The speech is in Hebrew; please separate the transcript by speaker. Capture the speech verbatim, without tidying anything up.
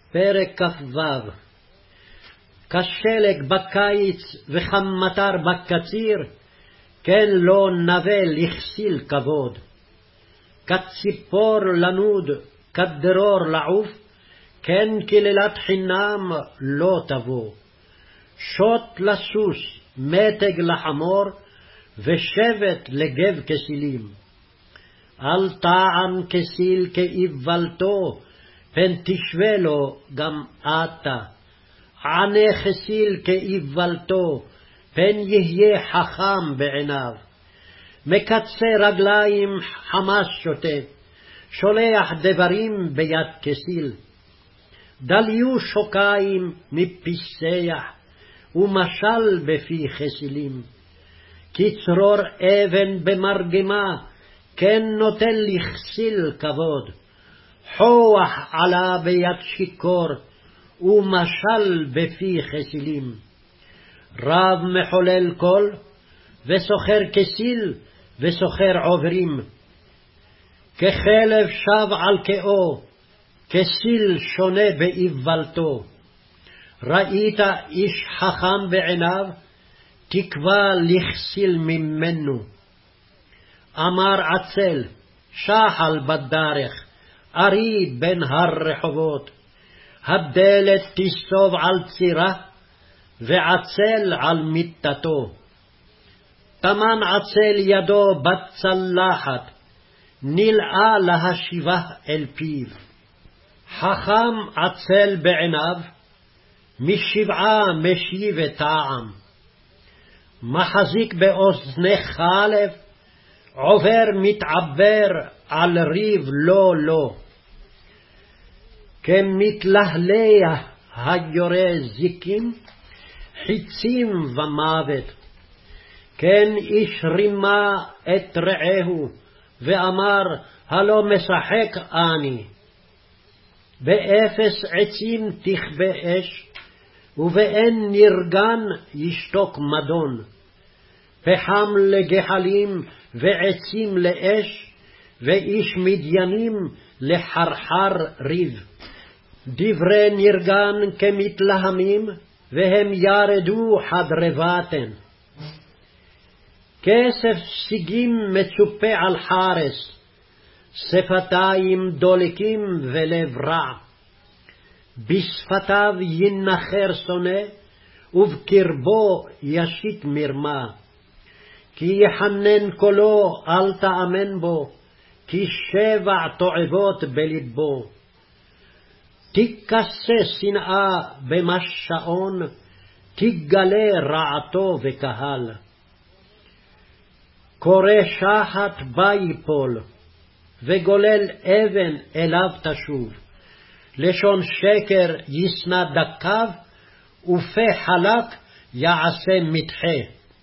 Speaker 1: פרק כ"ו. כשלג בקיץ וכמטר בקציר, כן לא נבל לכסיל כבוד. כציפור לנוד, כדרור לעוף, כן קללת חינם לא תבוא. שוט לסוס, מתג לחמור, ושבט לגב כסילים. אל טעם כסיל כאיוולתו, פן תשווה לו גם אתה. ענה כסיל כאיוולתו, פן יהיה חכם בעיניו. מקצה רגליים חמס שוטה, שולח דברים ביד כסיל. דליו שוקיים מפיסח, ומשל בפי כסילים. כצרור אבן במרגמה, כן נותן לכסיל כבוד. חוח עלה ביד שיכור, ומשל בפי כסילים. רב מחולל קול, וסוחר כסיל, וסוחר עוברים. כחלב שב על כאו, כסיל שונה באיוולתו. ראית איש חכם בעיניו, תקווה לכסיל ממנו. אמר עצל, שחל בדרך, ארי בין הרחובות. הדלת תסתוב על צירה, ועצל על מיטתו. תמן עצל ידו בצלחת, נלאה להשיבה אל פיו. חכם עצל בעיניו, משבעה משיב טעם. מחזיק באוזני חלב, עובר מתעבר על ריב לא לא. כמתלהליה היורה זיקים, חיצים ומוות. כן איש רימה את רעהו, ואמר הלא משחק אני. באפס עצים תכבה אש, ובאין נרגן ישתוק מדון. פחם לגחלים ועצים לאש, ואיש מדיינים לחרחר ריב. דברי נרגן כמתלהמים, והם ירדו חדרבתן. כסף סיגים מצופה על חרס, שפתיים דולקים ולב רע. בשפתיו ינחר שונא, ובקרבו ישית מרמה. כי יחנן קולו אל תאמן בו, כי שבע תועבות בלבו. תכסה שנאה במשעון, תגלה רעתו וקהל. קורא שחת בה ייפול, וגולל אבן אליו תשוב. לשון שקר ישנא דקיו, ופה חלק יעשה מתחה.